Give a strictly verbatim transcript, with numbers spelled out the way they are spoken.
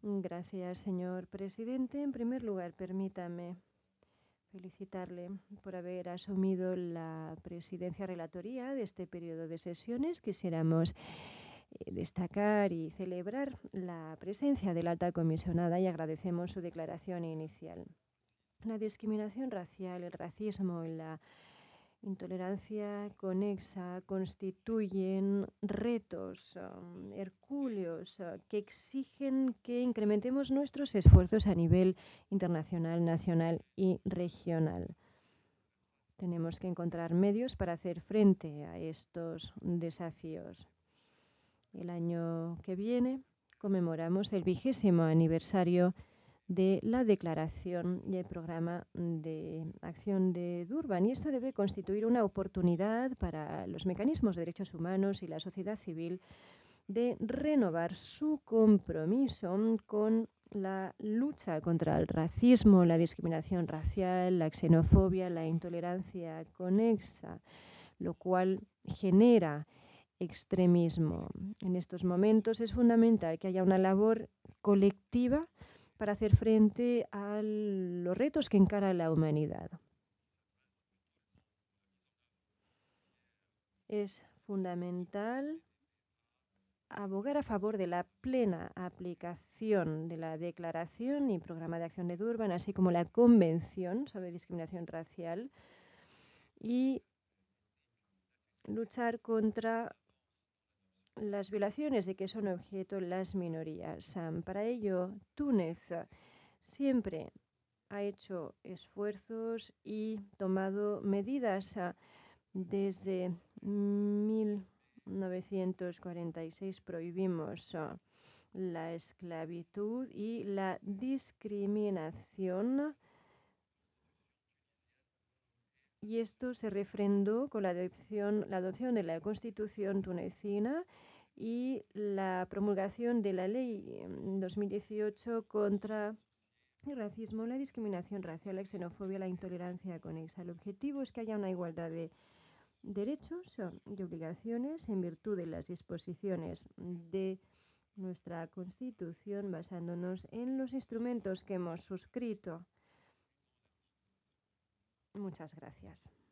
Gracias, señor presidente. En primer lugar, permítame felicitarle por haber asumido la presidencia relatoría de este periodo de sesiones. Quisiéramos eh, destacar y celebrar la presencia de la alta comisionada y agradecemos su declaración inicial. La discriminación racial, el racismo y la intolerancia conexa constituyen retos um, hercúleos uh, que exigen que incrementemos nuestros esfuerzos a nivel internacional, nacional y regional. Tenemos que encontrar medios para hacer frente a estos desafíos. El año que viene conmemoramos el vigésimo aniversario de la declaración y el programa de acción de Durban. Y esto debe constituir una oportunidad para los mecanismos de derechos humanos y la sociedad civil de renovar su compromiso con la lucha contra el racismo, la discriminación racial, la xenofobia, la intolerancia conexa, lo cual genera extremismo. En estos momentos es fundamental que haya una labor colectiva para hacer frente a los retos que encara la humanidad. Es fundamental abogar a favor de la plena aplicación de la Declaración y Programa de Acción de Durban, así como la Convención sobre Discriminación Racial, y luchar contra las violaciones de que son objeto las minorías. Para ello, Túnez siempre ha hecho esfuerzos y tomado medidas desde mil novecientos cuarenta y seis. Prohibimos la esclavitud y la discriminación, y esto se refrendó con la adopción, la adopción de la Constitución tunecina y la promulgación de la ley en dos mil dieciocho contra el racismo, la discriminación racial, la xenofobia, la intolerancia conexa. El objetivo es que haya una igualdad de derechos y obligaciones en virtud de las disposiciones de nuestra Constitución, basándonos en los instrumentos que hemos suscrito. Muchas gracias.